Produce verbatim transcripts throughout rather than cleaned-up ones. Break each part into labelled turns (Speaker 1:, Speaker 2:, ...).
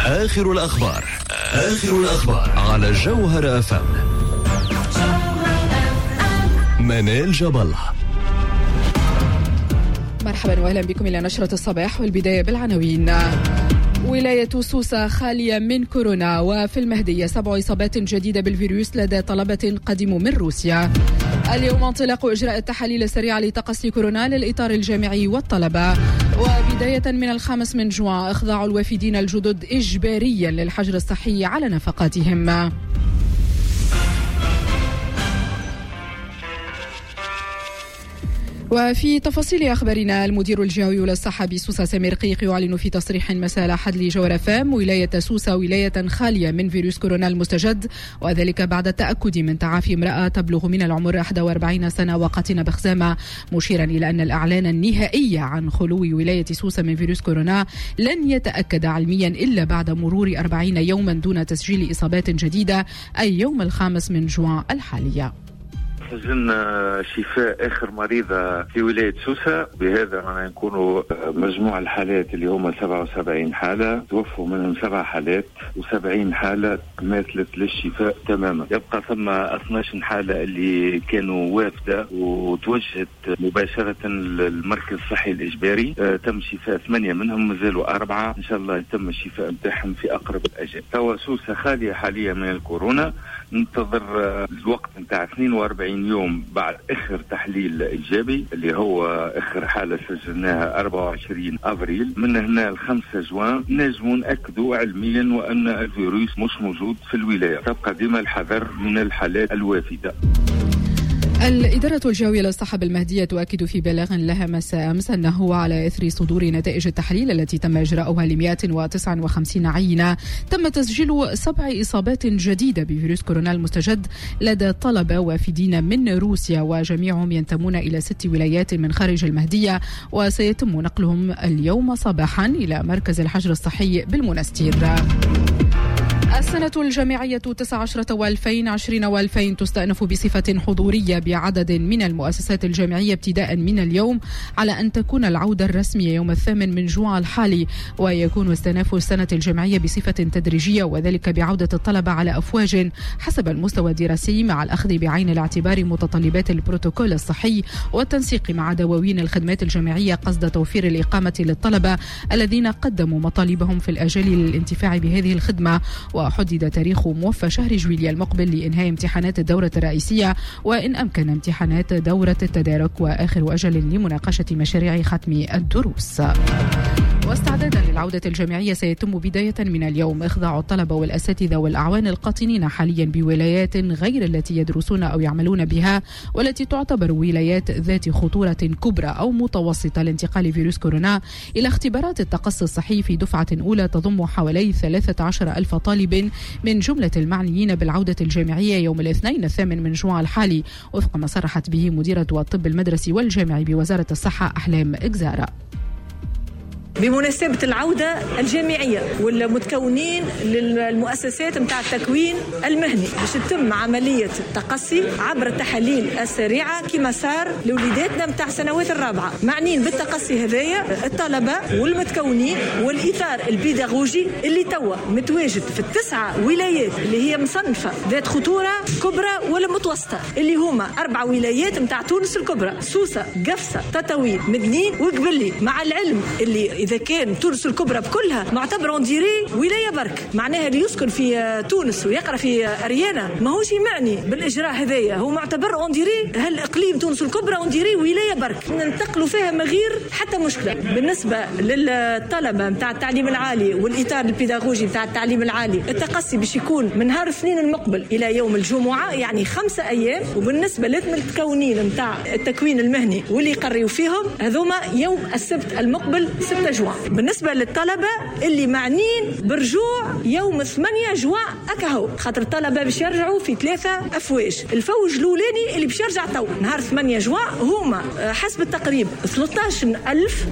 Speaker 1: آخر الأخبار آخر الأخبار على جوهر أف أم. منال جبل.
Speaker 2: مرحبا واهلا بكم إلى نشرة الصباح، والبداية بالعناوين. ولاية سوسة خالية من كورونا، وفي المهدية سبع إصابات جديدة بالفيروس لدى طلبة قدموا من روسيا. اليوم انطلاق إجراء التحاليل السريعة لتقصي كورونا للإطار الجامعي والطلبة. وبداية من الخامس من جوان إخضاع الوافدين الجدد إجباريا للحجر الصحي على نفقاتهم. وفي تفاصيل أخبارنا، المدير الجهوي للصحة بسوسة سمير قيق يعلن في تصريح مساء الأحد لجوهر أف أم ولاية سوسة ولاية خالية من فيروس كورونا المستجد، وذلك بعد التأكد من تعافي امرأة تبلغ من العمر واحد وأربعين سنة وقاطنة بخزامة، مشيرا إلى أن الإعلان النهائي عن خلو ولاية سوسة من فيروس كورونا لن يتأكد علميا إلا بعد مرور أربعين يوما دون تسجيل إصابات جديدة، أي يوم الخامس من جوان الحالية.
Speaker 3: سجلنا شفاء آخر مريضة في ولاية سوسة، بهذا معنا نكونوا مجموع الحالات اللي هم سبعة وسبعين حالة، توفوا منهم سبع حالات وسبعين حالة ماثلت للشفاء تماما. يبقى ثم اثني عشر حالة اللي كانوا وافدة وتوجهت مباشرة للمركز الصحي الإجباري، تم شفاء ثمانية منهم، مازالوا أربعة إن شاء الله يتم الشفاء بتاعهم في أقرب الأجال. توا سوسة خالية حاليا من الكورونا، ننتظر الوقت نتاع اثنين وأربعين يوم بعد اخر تحليل ايجابي اللي هو اخر حاله سجلناها أربعة وعشرين ابريل. من هنا الخمسة جوان نجموا ناكدوا علميا وان الفيروس مش موجود في الولايه. تبقى ديما الحذر من الحالات الوافده.
Speaker 2: الإدارة الجوية للصحة بالمهدية تؤكد في بلاغ لها مساء أمس أنه على إثر صدور نتائج التحليل التي تم إجراؤها ل مئة وتسعة وخمسين عينة، تم تسجيل سبع إصابات جديدة بفيروس كورونا المستجد لدى طلبة وافدين من روسيا، وجميعهم ينتمون إلى ست ولايات من خارج المهدية، وسيتم نقلهم اليوم صباحا إلى مركز الحجر الصحي بالمنستير. السنة الجامعية تسعة عشر وألفين وعشرين وألفين تستأنف بصفة حضورية بعدد من المؤسسات الجامعية ابتداء من اليوم، على أن تكون العودة الرسمية يوم الثامن من جوان الحالي، ويكون استئناف السنة الجامعية بصفة تدريجية، وذلك بعودة الطلبة على أفواج حسب المستوى الدراسي، مع الأخذ بعين الاعتبار متطلبات البروتوكول الصحي والتنسيق مع دواوين الخدمات الجامعية قصد توفير الإقامة للطلبة الذين قدموا مطالبهم في الآجال للانتفاع بهذه الخدمة. وحدد تاريخ موفى شهر جويليا المقبل لإنهاء امتحانات الدورة الرئيسية، وإن أمكن امتحانات دورة التدارك، وآخر أجل لمناقشة مشاريع ختم الدروس. واستعدادا للعودة الجامعية سيتم بداية من اليوم إخضاع الطلبة والأساتذة والأعوان القاطنين حاليا بولايات غير التي يدرسون أو يعملون بها، والتي تعتبر ولايات ذات خطورة كبرى أو متوسطة لانتقال فيروس كورونا، إلى اختبارات التقصي الصحي في دفعة أولى تضم حوالي ثلاثة عشر ألف طالب من جملة المعنيين بالعودة الجامعية يوم الاثنين الثامن من جوان الحالي، وفق ما صرحت به مديرة الطب المدرسي والجامعي بوزارة الصحة أحلام إجزارة.
Speaker 4: بمناسبة العودة الجامعية والمتكونين للمؤسسات متاع التكوين المهني، باش تتم عملية التقصي عبر التحاليل السريعة كما صار لوليداتنا متاع سنوات الرابعة. معنين بالتقصي هذايا الطلبة والمتكونين والإطار البيداغوجي اللي توا متواجد في التسعة ولايات اللي هي مصنفة ذات خطورة كبرى ولا متوسطة، اللي هما أربع ولايات متاع تونس الكبرى: سوسة، قفصة، تطاوين، مدنين وقبلي. مع العلم اللي إذا كان تونس الكبرى بكلها معتبر انديري ولاية برك، معناها اللي يسكن في تونس ويقرأ في أريانا ماهوش معني بالإجراء هذايا، هو معتبر انديري. هل إقليم تونس الكبرى انديري ولاية برك، ننتقلوا فيها من غير حتى مشكلة. بالنسبة للطلبة متاع التعليم العالي والإطار البيداغوجي متاع التعليم العالي، التقصي باش يكون من نهار الاثنين المقبل إلى يوم الجمعة، يعني خمسة أيام. وبالنسبة للمتكونين متاع التكوين المهني واللي يقريوا فيهم هذوما يوم السبت المقبل ستة جوان. بالنسبة للطلبة اللي معنين برجوع يوم ثمانية جوان أكهو، خاطر الطلبة باش يرجعوا في ثلاثة أفواج. الفوج الأولاني اللي باش يرجع تو نهار ثمانية جوان هما حسب التقريب ثلاثة عشر ألف.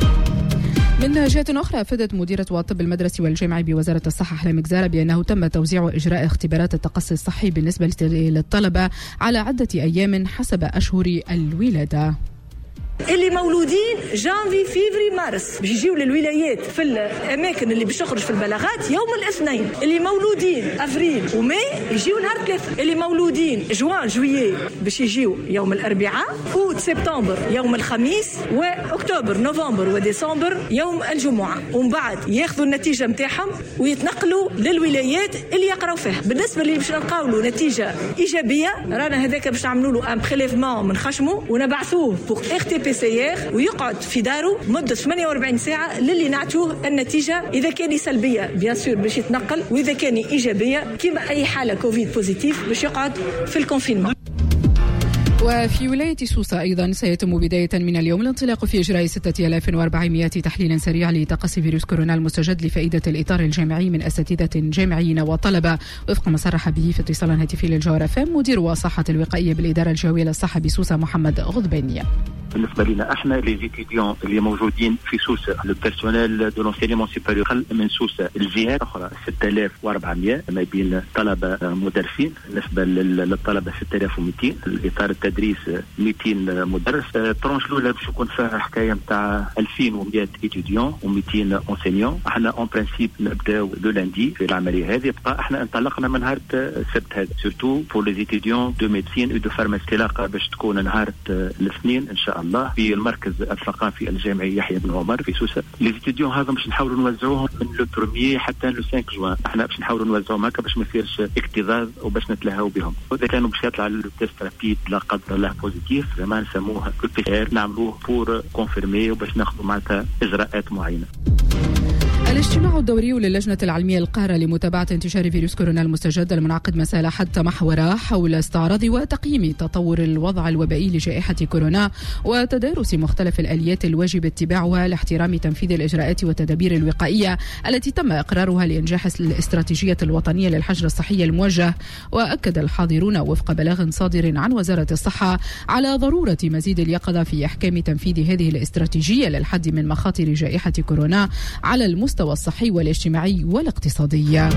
Speaker 2: من جهة أخرى، أفادت مديرة الطب المدرسي والجامعي بوزارة الصحة أحلام إجزارة بأنه تم توزيع إجراء اختبارات التقصي الصحي بالنسبة للطلبة على عدة أيام حسب أشهر الولادة.
Speaker 4: اللي مولودين جانفي فيفري مارس باش يجيو للولايات في الاماكن اللي باش تخرج في البلاغات يوم الاثنين. اللي مولودين افريل وماي يجيو نهار ثلاثة. اللي مولودين جوان جويي باش يجيو يوم الاربعاء. اوت سبتمبر يوم الخميس. واكتوبر نوفمبر وديسمبر يوم الجمعه. ومن بعد ياخذوا النتيجه نتاعهم ويتنقلوا للولايات اللي يقراو فيها. بالنسبه اللي باش نلقاو له نتيجه ايجابيه رانا هذاك باش نعملوا له ان بريليفمون من خشمه ونبعثوه بوغ ار تي بي سي ار ويقعد في داره مده ثمانية وأربعين ساعه للي نعطوه النتيجه. اذا كان سلبيه بيان سور باش يتنقل، واذا كان ايجابيه كما اي حاله كوفيد بوزيتيف باش يقعد في الكونفينمون.
Speaker 2: وفي ولاية سوسة أيضا سيتم بداية من اليوم الانطلاق في إجراء ستة آلاف وأربعمائة تحليل سريع لتقصي فيروس كورونا المستجد لفائدة الإطار الجامعي من أساتذة جامعيين وطلبة، وفق ما صرح به في اتصال هاتفي للجوهرة فام مدير وصحة الوقائية بالإدارة الجوية للصحة بسوسة محمد غضبانية.
Speaker 5: بالنسبه لنا احنا لي زيتيديون اللي موجودين في سوسه، لو بيرسونيل دو لونسينيمون سوبيريور من سوسه، الجهات الاخرى ستة آلاف وأربعمائة ما بين طلبه مدرسين. بالنسبه للطلبه ستة آلاف ومئتين، الاطار التدريس مئتين مدرس. ترونش الاولى باش يكون فيها حكايه نتاع ألفين ومئة ايتيديون ومئتين اونسينيون. احنا اون برانسيب نبداو دو لاندي في العمليه هذه. بقى احنا انطلقنا من نهار السبت هذا، سورتو بور لي ايتيديون دو ميديسين و دو فارماسي. انطلاقه باش تكون نهار الاثنين ان شاء الله في المركز الثقافي الجامعي يحيى بن عمر في سوسه. لي ستوديون هذا باش نحاولوا نوزعوهم من لو بروميي حتى لو خمسة جوان. احنا باش نحاولوا نوزعوهم هكا باش ما يصيرش اكتظاظ وباش نتلهاو بهم. واذا كانوا باش يطلع لو تيست رابيد لا قدر الله بوزيتيف زعما نسموه بي سي ار نعملوه بور كونفيرمي وباش ناخذوا معناتها اجراءات معينه.
Speaker 2: الاجتماع الدوري للجنة العلمية القاهرة لمتابعة انتشار فيروس كورونا المستجد المنعقد مساء الأحد تمحور حول استعراض وتقييم تطور الوضع الوبائي لجائحة كورونا وتدارس مختلف الآليات الواجب اتباعها لاحترام تنفيذ الإجراءات والتدابير الوقائية التي تم إقرارها لإنجاح الاستراتيجية الوطنية للحجر الصحي الموجه. وأكد الحاضرون وفق بلاغ صادر عن وزارة الصحة على ضرورة مزيد اليقظة في إحكام تنفيذ هذه الاستراتيجية للحد من مخاطر جائحة كورونا على المستوى الصحي والاجتماعي والاقتصادي.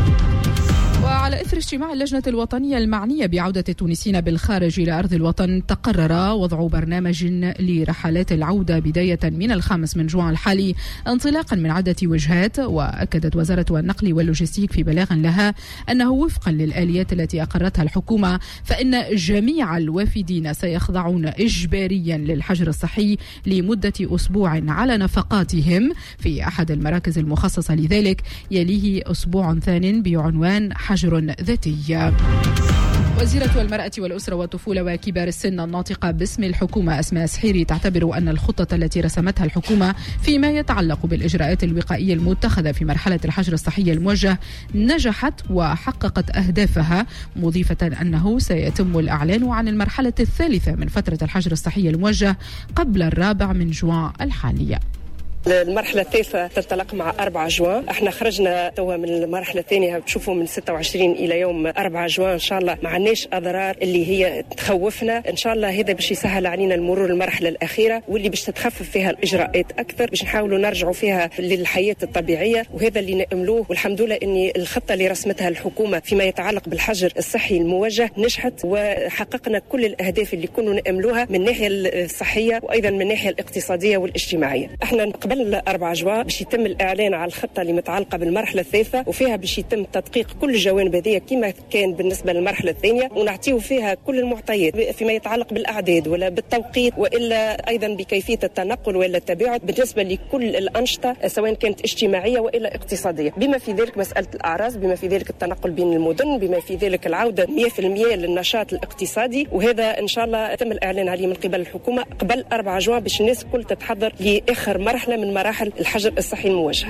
Speaker 2: وعلى إثر اجتماع اللجنة الوطنية المعنية بعودة التونسيين بالخارج إلى أرض الوطن، تقرر وضع برنامج لرحلات العودة بداية من الخامس من جوان الحالي انطلاقا من عدة وجهات. وأكدت وزارة النقل واللوجستيك في بلاغ لها أنه وفقا للآليات التي أقرتها الحكومة فإن جميع الوافدين سيخضعون إجباريا للحجر الصحي لمدة أسبوع على نفقاتهم في أحد المراكز المخصصة لذلك، يليه أسبوع ثان بعنوان حجر ذاتي. وزيرة المرأة والأسرة والطفولة وكبار السن الناطقة باسم الحكومة أسماء سحيري تعتبر أن الخطة التي رسمتها الحكومة فيما يتعلق بالإجراءات الوقائية المتخذة في مرحلة الحجر الصحي الموجه نجحت وحققت أهدافها، مضيفة أنه سيتم الإعلان عن المرحلة الثالثة من فترة الحجر الصحي الموجه قبل الرابع من جوان الحالية.
Speaker 6: المرحلة الثالثة تنطلق مع أربعة جوان. احنا خرجنا توا من المرحلة الثانية بتشوفوا من ستة وعشرين إلى يوم أربعة جوان. إن شاء الله ما عندناش أضرار اللي هي تخوفنا. إن شاء الله هذا باش يسهل علينا المرور المرحلة الأخيرة واللي باش تتخفف فيها الإجراءات أكثر، باش نحاولوا نرجعوا فيها للحياة الطبيعية، وهذا اللي نأملوه. والحمد لله إن الخطة اللي رسمتها الحكومة فيما يتعلق بالحجر الصحي الموجه نجحت وحققنا كل الأهداف اللي كنا نأملوها من الناحية الصحية وأيضا من الناحية الاقتصادية والاجتماعية. احنا قبل أربعة جوان باش يتم الإعلان على الخطة اللي متعلقة بالمرحلة الثالثة، وفيها باش يتم تدقيق كل الجوانب هذه كما كان بالنسبة للمرحلة الثانية، ونعطيه فيها كل المعطيات فيما يتعلق بالأعداد ولا بالتوقيت وإلا أيضا بكيفية التنقل ولا التباعد بالنسبة لكل الأنشطة سواء كانت اجتماعية وإلا اقتصادية، بما في ذلك مسألة الأعراس، بما في ذلك التنقل بين المدن، بما في ذلك العودة مئة بالمئة للنشاط الاقتصادي. وهذا إن شاء الله تم الإعلان عليه من قبل الحكومة قبل أربعة جوان باش الناس كل تتحضر لآخر مرحلة من مراحل الحجر الصحي الموجه.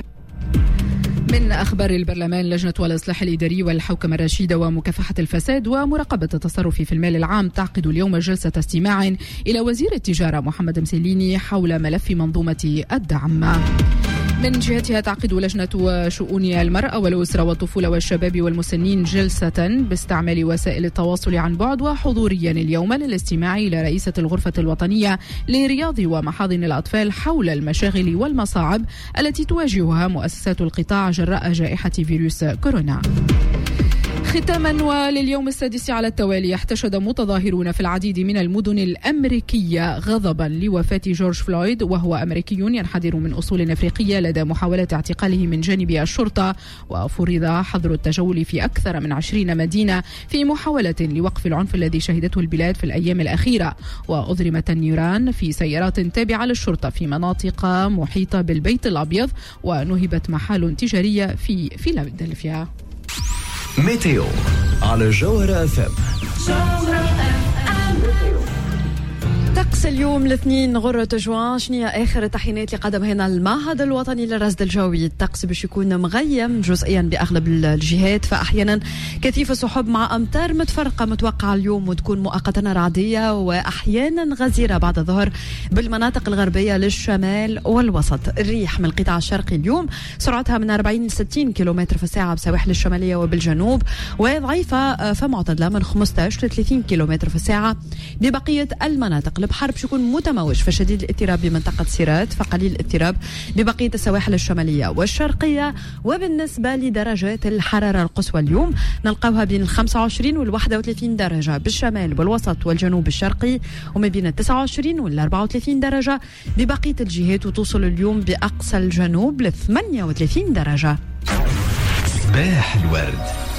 Speaker 2: من أخبار البرلمان، لجنة الإصلاح الإداري والحوكمة الرشيدة ومكافحة الفساد ومراقبة التصرف في المال العام تعقد اليوم جلسة استماع إلى وزير التجارة محمد مسليني حول ملف منظومة الدعم. من جهتها تعقد لجنة شؤون المرأة والأسرة والطفولة والشباب والمسنين جلسة باستعمال وسائل التواصل عن بعد وحضوريا اليوم للاستماع إلى رئيسة الغرفة الوطنية لرياض ومحاضن الأطفال حول المشاغل والمصاعب التي تواجهها مؤسسات القطاع جراء جائحة فيروس كورونا. ختاما ولليوم السادس على التوالي، احتشد متظاهرون في العديد من المدن الأمريكية غضبا لوفاة جورج فلويد، وهو أمريكي ينحدر من أصول أفريقية لدى محاولة اعتقاله من جانب الشرطة، وفرض حظر التجول في أكثر من عشرين مدينة في محاولة لوقف العنف الذي شهدته البلاد في الأيام الأخيرة. وأضرمت النيران في سيارات تابعة للشرطة في مناطق محيطة بالبيت الأبيض، ونهبت محال تجارية في فيلادلفيا.
Speaker 1: ميتيو على جوهرة اف ام.
Speaker 7: طقس اليوم الاثنين غرة جوان. شنية آخر التحيينات اللي قدم هنا المعهد الوطني للرصد الجوي؟ الطقس باش يكون مغيم جزئيا بأغلب الجهات، فأحيانا كثيف سحب مع أمطار متفرقة متوقعة اليوم، وتكون مؤقتا رعدية وأحيانا غزيرة بعد الظهر بالمناطق الغربية للشمال والوسط. الريح من القطاع الشرقي اليوم سرعتها من أربعين ل ستين كيلومتر في الساعة بسواحل الشمالية وبالجنوب، وضعيفة فمعتدلة من خمسة عشر ل ثلاثين كيلومتر في الساعة ببقية المناطق. البحر باش يكون متموج فشديد الاضطراب بمنطقة سيرات، فقليل الاضطراب ببقية السواحل الشمالية والشرقية. وبالنسبة لدرجات الحرارة القصوى اليوم نلقاوها بين ال خمسة وعشرين وال واحد وثلاثين درجة بالشمال والوسط والجنوب الشرقي، وما بين ال تسعة وعشرين وال أربعة وثلاثين درجة ببقية الجهات، وتوصل اليوم بأقصى الجنوب ل ثمانية وثلاثين درجة.
Speaker 1: صباح الورد